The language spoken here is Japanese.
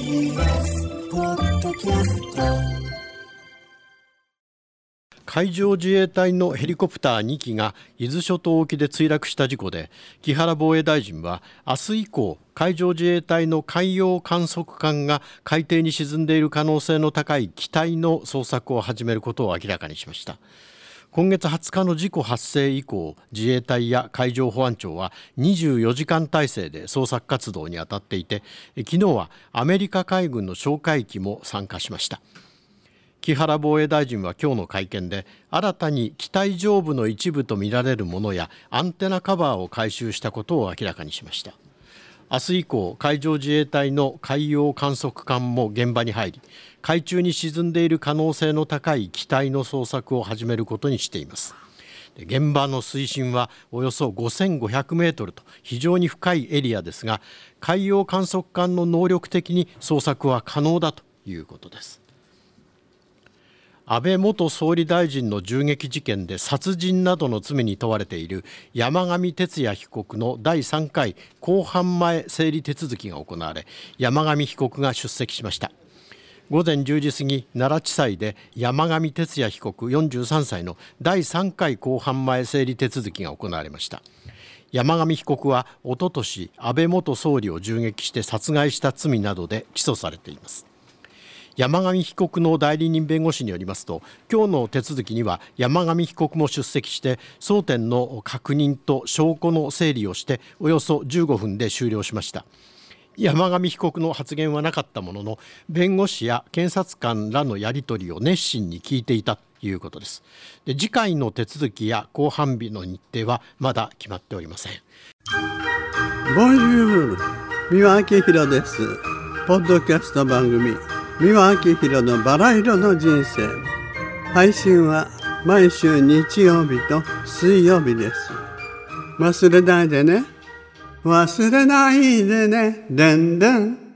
TBS ポッドキャスト。 海上自衛隊のヘリコプター2機が伊豆諸島沖で墜落した事故で、木原防衛大臣は明日以降、海上自衛隊の海洋観測艦が海底に沈んでいる可能性の高い機体の捜索を始めることを明らかにしました。今月20日の事故発生以降、自衛隊や海上保安庁は24時間体制で捜索活動に当たっていて、昨日はアメリカ海軍の哨戒機も参加しました。木原防衛大臣は今日の会見で、新たに機体上部の一部とみられるものやアンテナカバーを回収したことを明らかにしました。明日以降、海上自衛隊の海洋観測艦も現場に入り、海中に沈んでいる可能性の高い機体の捜索を始めることにしています。現場の水深はおよそ5500メートルと非常に深いエリアですが、海洋観測艦の能力的に捜索は可能だということです。安倍元総理大臣の銃撃事件で殺人などの罪に問われている山上徹也被告の第3回公判前整理手続きが行われ、山上被告が出席しました。午前10時過ぎ、奈良地裁で山上徹也被告43歳の第3回公判前整理手続きが行われました。山上被告はおととし安倍元総理を銃撃して殺害した罪などで起訴されています。山上被告の代理人弁護士によりますと、今日の手続きには山上被告も出席して争点の確認と証拠の整理をしておよそ15分で終了しました。山上被告の発言はなかったものの、弁護士や検察官らのやり取りを熱心に聞いていたということです。次回の手続きや公判日の日程はまだ決まっておりません。 ボンジュール、三輪明宏です。ポッドキャスト番組三輪明宏のバラ色の人生、配信は毎週日曜日と水曜日です。忘れないでね、忘れないでね、でんでん。